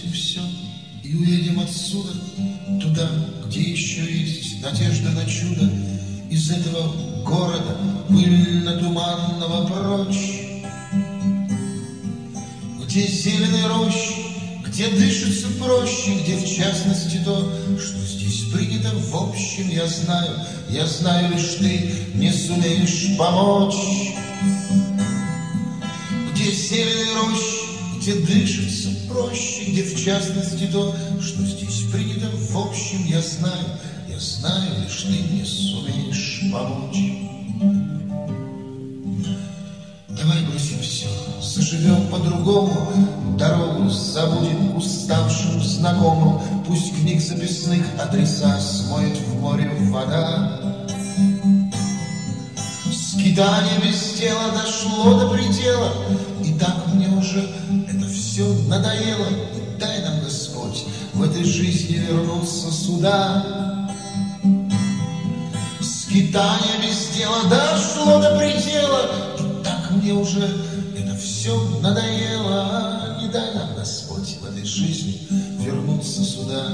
бросим все и уедем отсюда, туда, где еще есть надежда на чудо, из этого города пыльно-туманного прочь, где зеленые рощи, где дышится проще, где в частности то, что здесь принято в общем, я знаю, лишь ты не сумеешь помочь. Где зеленые рощи, где дышится проще, где в частности то, что здесь принято в общем, я знаю, лишь ты не сумеешь помочь. Давай бросим все, заживем по-другому, дорогу забудем уставшим знакомым, пусть книг записных адреса смоет в море вода. Скитание без дела дошло до предела, и так мне уже это все надоело. И дай нам, Господь, в этой жизни вернуться сюда. Скитание без дела дошло до предела, и так мне уже это все надоело. Не дай нам, Господь, в этой жизни вернуться сюда.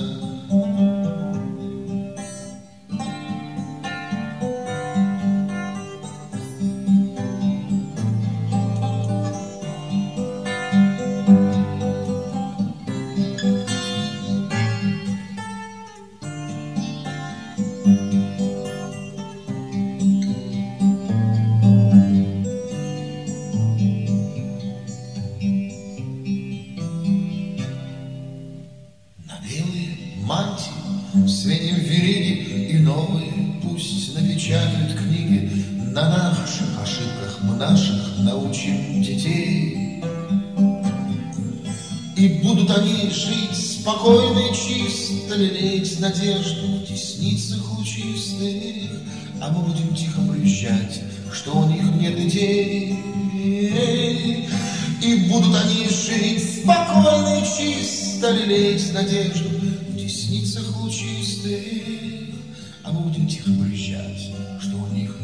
Сменим вериги и новые, пусть напечатают книги. На наших ошибках наших научим детей. И будут они жить спокойно и чисто, лелеять надежду в десницах лучистых. А мы будем тихо брюзжать, что у них нет идей. И будут они жить спокойно и чисто, лелеять надежду в десницах лучистых, а мы будем тихо брюзжать, что у них